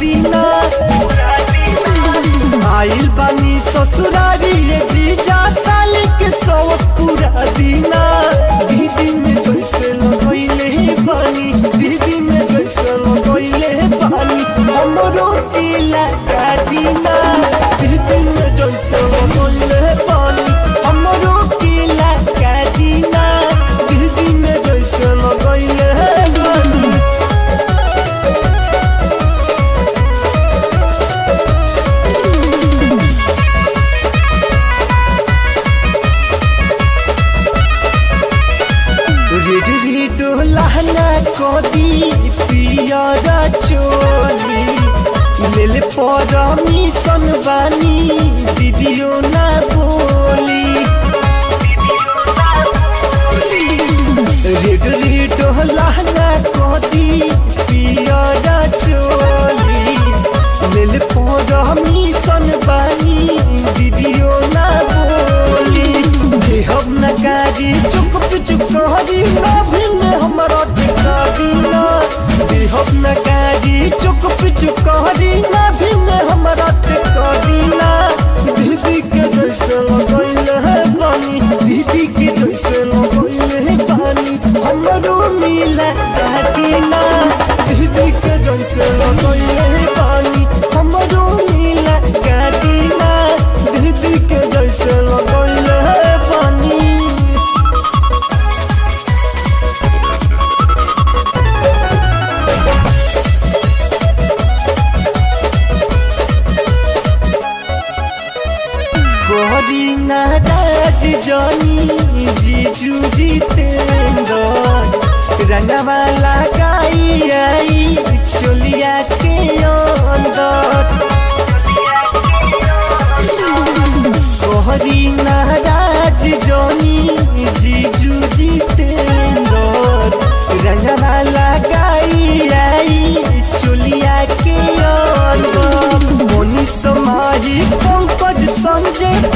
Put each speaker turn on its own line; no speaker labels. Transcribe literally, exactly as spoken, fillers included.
दीना। आइल बानी ससुरारी ये जीजा साली के शौक पूरा दीना। दीदी में जैसे लगैले पानी, दीदी में जैसे लगैले पानी, हमरो के लगा दीना। दीदी में जैसे लगैले पानी, हमरो के लगा दीना। दीदी में जैसे लगैले पानी। रेड रेड लहना कोदी पियरा चोली, लेल परमिशन बानी दीदियो ना बोली। रेड रेड लहना कोदी पियरा चोली, लेल परमिशन बानी दीदियो ना बोली। देहब नकारी चुप चुपकारी ना भिन्न हमारा ठिकानी ना। देहब नकारी चुप चुपकारी ना भिन्न हमारा ठिकानी ना। दीदी के जैसे लगैले है पानी, दीदी के जैसे लगैले है पानी, हमरो मिला दीना। दीदी के जैसे लगैले है पानी, हमरो मिला दीना। दीदी के जैसे लगैले है पानी। गोरी नाराज जानी जीजू जितेंद्र, रंगवा लगाई आई चोलिया के अंदर। गोरी नाराज जानी जीजू जितेंद्र, रंगवा लगाई आई चोलिया के अंदर। मोनी समाही पंकज संजय